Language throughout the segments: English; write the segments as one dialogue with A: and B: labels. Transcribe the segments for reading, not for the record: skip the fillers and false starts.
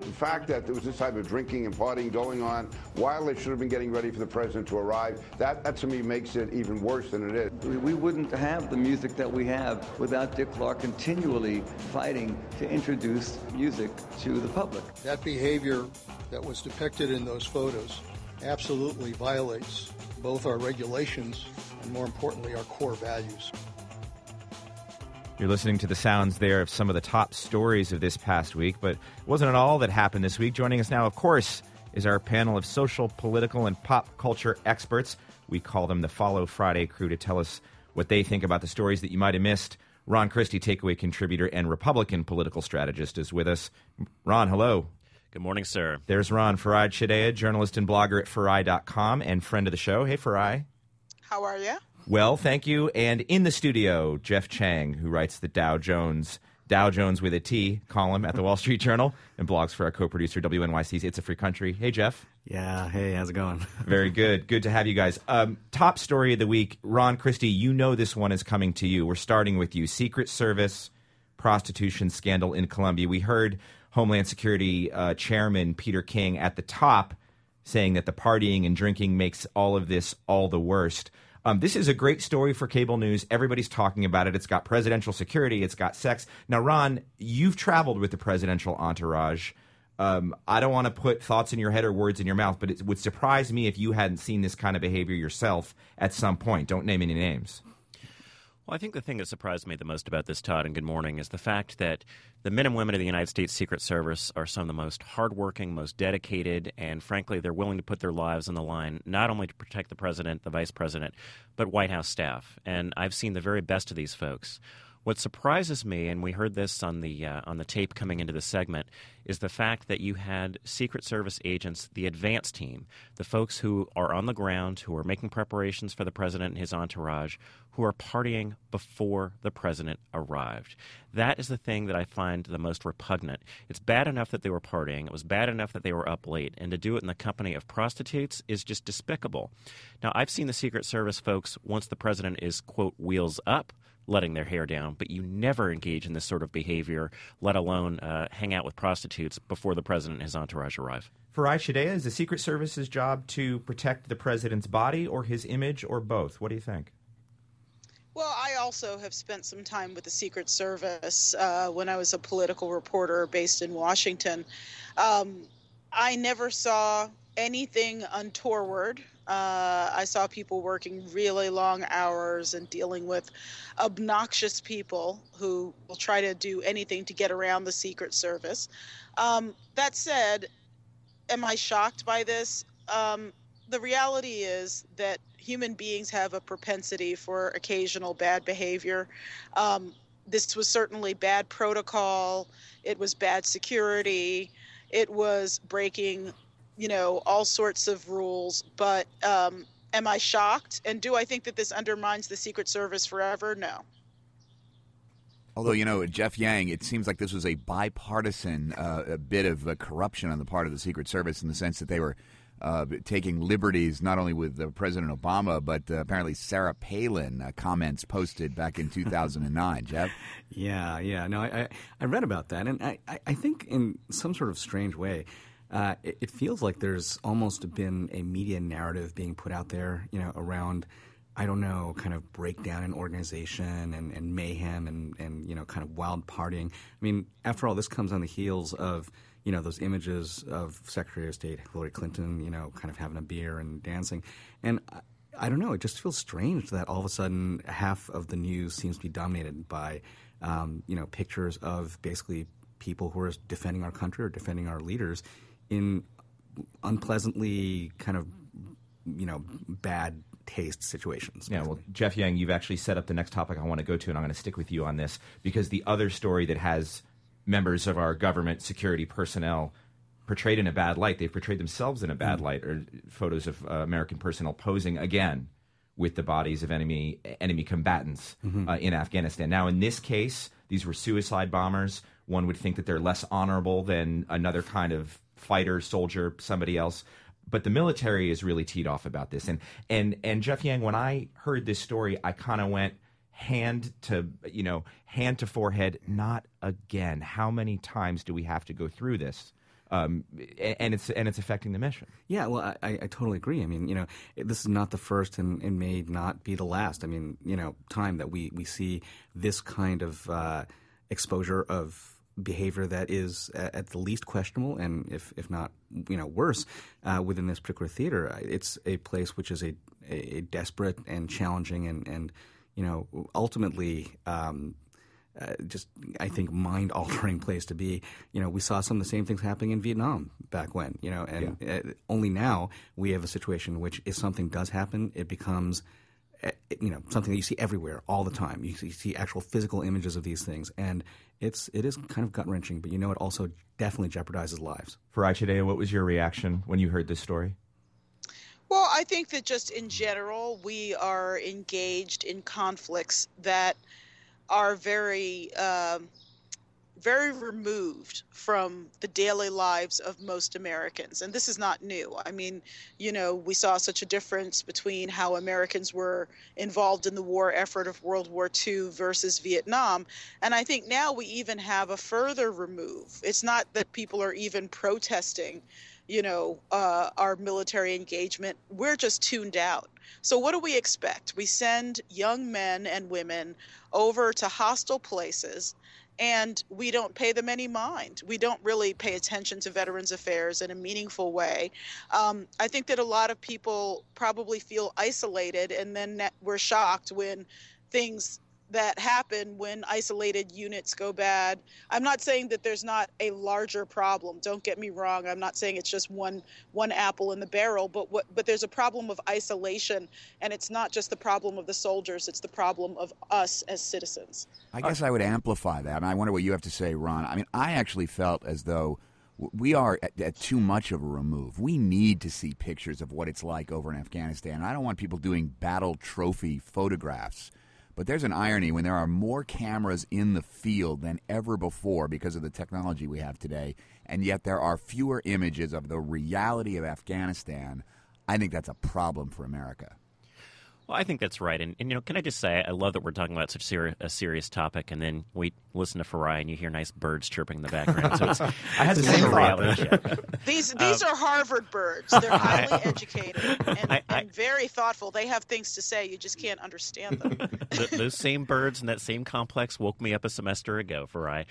A: the fact that there was this type of drinking and partying going on while they should have been getting ready for the president to arrive, that to me makes it even worse than it is.
B: We wouldn't have the music that we have without Dick Clark continually fighting to introduce music to the public.
C: That behavior that was depicted in those photos absolutely violates both our regulations and, more importantly, our core values.
D: You're listening to the sounds there of some of the top stories of this past week, but it wasn't all that happened this week. Joining us now, of course, is our panel of social, political, and pop culture experts. We call them the Follow Friday crew to tell us what they think about the stories that you might have missed. Ron Christie, Takeaway contributor and Republican political strategist, is with us. Ron, hello.
E: Good morning, sir.
D: There's Ron. Farai Chideya, journalist and blogger at Farai.com and friend of the show. Hey, Farai.
F: How are you?
D: Well, thank you. And in the studio, Jeff Chang, who writes the Dow Jones with a T column at the Wall Street Journal and blogs for our co-producer WNYC's It's a Free Country. Hey, Jeff.
G: Yeah. Hey, how's it going?
D: Very good. Good to have you guys. Top story of the week. Ron Christie, you know this one is coming to you. We're starting with you. Secret Service prostitution scandal in Colombia. We heard Homeland Security Chairman Peter King at the top saying that the partying and drinking makes all of this all the worst. This is a great story for cable news. Everybody's talking about it. It's got presidential security. It's got sex. Now, Ron, you've traveled with the presidential entourage. I don't want to put thoughts in your head or words in your mouth, but it would surprise me if you hadn't seen this kind of behavior yourself at some point. Don't name any names.
E: Well, I think the thing that surprised me the most about this, Todd, and good morning, is the fact that the men and women of the United States Secret Service are some of the most hardworking, most dedicated, and frankly, they're willing to put their lives on the line, not only to protect the president, the vice president, but White House staff. And I've seen the very best of these folks. What surprises me, and we heard this on the tape coming into the segment, is the fact that you had Secret Service agents, the advance team, the folks who are on the ground, who are making preparations for the president and his entourage, who are partying before the president arrived. That is the thing that I find the most repugnant. It's bad enough that they were partying. It was bad enough that they were up late. And to do it in the company of prostitutes is just despicable. Now, I've seen the Secret Service folks, once the president is, quote, wheels up, letting their hair down, but you never engage in this sort of behavior, let alone hang out with prostitutes before the president and his entourage arrive.
D: Farai Chideya, is the Secret Service's job to protect the president's body or his image or both? What do you think?
F: Well, I also have spent some time with the Secret Service when I was a political reporter based in Washington. I never saw anything untoward. I saw people working really long hours and dealing with obnoxious people who will try to do anything to get around the Secret Service. That said, am I shocked by this? The reality is that human beings have a propensity for occasional bad behavior. This was certainly bad protocol. It was bad security. It was breaking all sorts of rules, but am I shocked? And do I think that this undermines the Secret Service forever? No.
H: Although, Jeff Yang, it seems like this was a bipartisan bit of corruption on the part of the Secret Service in the sense that they were taking liberties not only with President Obama, but apparently Sarah Palin comments posted back in 2009. Jeff?
G: Yeah. No, I read about that, and I think in some sort of strange way, it feels like there's almost been a media narrative being put out there, around, I don't know, kind of breakdown in organization and mayhem and kind of wild partying. I mean, after all, this comes on the heels of, those images of Secretary of State Hillary Clinton, kind of having a beer and dancing. And I don't know, it just feels strange that all of a sudden half of the news seems to be dominated by, pictures of basically people who are defending our country or defending our leaders in unpleasantly kind of, bad taste situations.
D: Yeah, well, Jeff Yang, you've actually set up the next topic I want to go to, and I'm going to stick with you on this, because the other story that has members of our government security personnel portrayed in a bad light, they've portrayed themselves in a bad light, or photos of American personnel posing again with the bodies of enemy combatants in Afghanistan. Now, in this case, these were suicide bombers. One would think that they're less honorable than another kind of fighter, soldier, somebody else. But the military is really teed off about this. And Jeff Yang, when I heard this story, I kind of went hand to forehead, not again. How many times do we have to go through this? and it's affecting the mission.
G: Yeah, well, I totally agree. I mean, this is not the first and may not be the last. I mean, time that we see this kind of exposure of behavior that is at the least questionable, and if not worse, within this particular theater. It's a place which is a desperate and challenging and ultimately just, I think, mind-altering place to be. We saw some of the same things happening in Vietnam back when, and only now we have a situation in which if something does happen, it becomes something that you see everywhere all the time. You see actual physical images of these things, and it is kind of gut-wrenching, but it also definitely jeopardizes lives.
D: Farai Chideya, what was your reaction when you heard this story?
F: Well, I think that just in general, we are engaged in conflicts that are very, very removed from the daily lives of most Americans. And this is not new. I mean, we saw such a difference between how Americans were involved in the war effort of World War II versus Vietnam. And I think now we even have a further remove. It's not that people are even protesting our military engagement. We're just tuned out. So what do we expect? We send young men and women over to hostile places, and we don't pay them any mind. We don't really pay attention to Veterans Affairs in a meaningful way. I think that a lot of people probably feel isolated, and then we're shocked when things that happen when isolated units go bad. I'm not saying that there's not a larger problem. Don't get me wrong. I'm not saying it's just one apple in the barrel, but there's a problem of isolation, and it's not just the problem of the soldiers, it's the problem of us as citizens.
H: I guess I would amplify that, and I wonder what you have to say, Ron. I mean, I actually felt as though we are at too much of a remove. We need to see pictures of what it's like over in Afghanistan. I don't want people doing battle trophy photographs. But there's an irony when there are more cameras in the field than ever before because of the technology we have today, and yet there are fewer images of the reality of Afghanistan. I think that's a problem for America.
E: Well, I think that's right. And can I just say, I love that we're talking about such a serious topic, and then we listen to Farai and you hear nice birds chirping in the background. So it's,
D: I had the same
E: reality check.
F: These are Harvard birds. They're highly educated and very thoughtful. They have things to say. You just can't understand them.
E: Those same birds in that same complex woke me up a semester ago, Farai.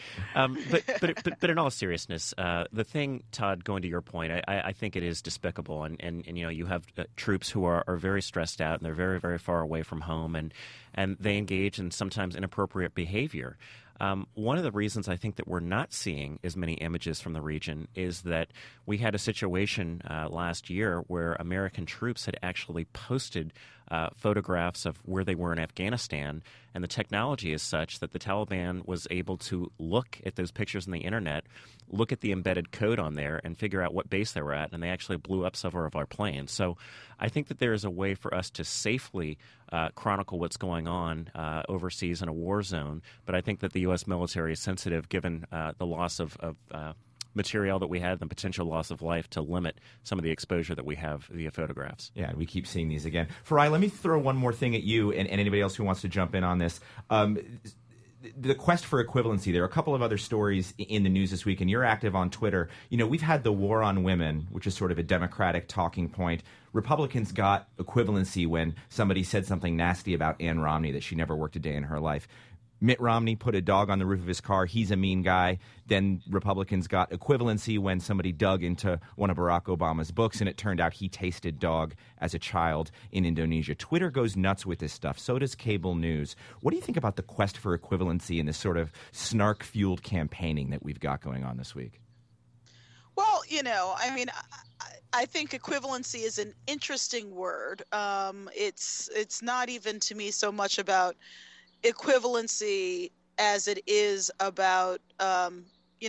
E: But in all seriousness, the thing, Todd, going to your point, I think it is despicable. And you have troops who are very stressed out, and they're very, very far away from home, and they engage in sometimes inappropriate behavior. One of the reasons I think that we're not seeing as many images from the region is that we had a situation last year where American troops had actually posted photographs of where they were in Afghanistan, and the technology is such that the Taliban was able to look at those pictures on the internet, look at the embedded code on there, and figure out what base they were at, and they actually blew up several of our planes. So I think that there is a way for us to safely chronicle what's going on overseas in a war zone, but I think that the U.S. military is sensitive, given the loss of material that we had and the potential loss of life, to limit some of the exposure that we have via photographs.
D: Yeah, we keep seeing these again. Farai, let me throw one more thing at you and anybody else who wants to jump in on this. The quest for equivalency. There are a couple of other stories in the news this week, and you're active on Twitter. We've had the war on women, which is sort of a Democratic talking point. Republicans got equivalency when somebody said something nasty about Ann Romney, that she never worked a day in her life. Mitt Romney put a dog on the roof of his car. He's a mean guy. Then Republicans got equivalency when somebody dug into one of Barack Obama's books, and it turned out he tasted dog as a child in Indonesia. Twitter goes nuts with this stuff. So does cable news. What do you think about the quest for equivalency and this sort of snark-fueled campaigning that we've got going on this week?
F: Well, I think equivalency is an interesting word. It's not even to me so much about equivalency as it is about and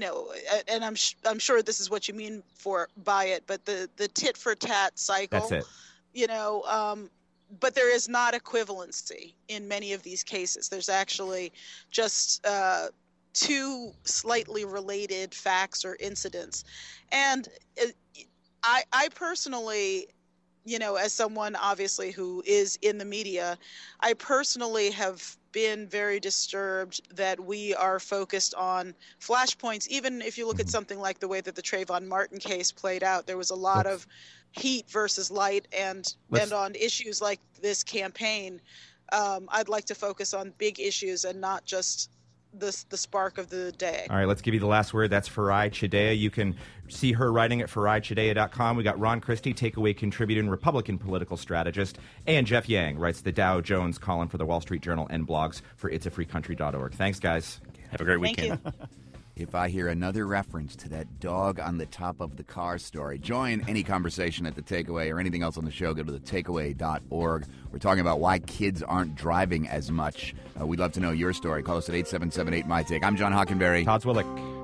F: I'm sure this is what you mean by it, but the tit for tat cycle.
D: That's it.
F: But there is not equivalency in many of these cases. There's actually just two slightly related facts or incidents, and I personally as someone obviously who is in the media, I personally have been very disturbed that we are focused on flashpoints. Even if you look at something like the way that the Trayvon Martin case played out, there was a lot of heat versus light, and on issues like this campaign, I'd like to focus on big issues and not just the spark of the day.
D: All right, let's give you the last word. That's Farai Chideya. You can see her writing at FaraiChideya.com. We got Ron Christie, takeaway contributor and Republican political strategist, and Jeff Yang writes the Dow Jones column for the Wall Street Journal and blogs for itsafreecountry.org. Thanks, guys.
E: Have a great weekend.
F: Thank you.
H: If I hear another reference to that dog on the top of the car story, join any conversation at The Takeaway or anything else on the show. Go to thetakeaway.org. We're talking about why kids aren't driving as much. We'd love to know your story. Call us at 877-8-MY-TAKE. I'm John Hockenberry.
D: Todd Zwillich.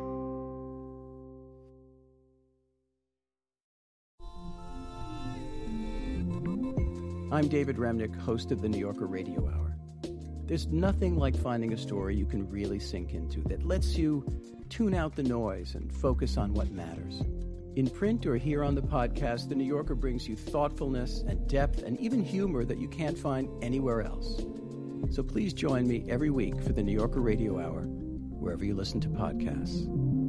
I: I'm David Remnick, host of the New Yorker Radio Hour. There's nothing like finding a story you can really sink into that lets you tune out the noise and focus on what matters. In print or here on the podcast, The New Yorker brings you thoughtfulness and depth and even humor that you can't find anywhere else. So please join me every week for The New Yorker Radio Hour, wherever you listen to podcasts.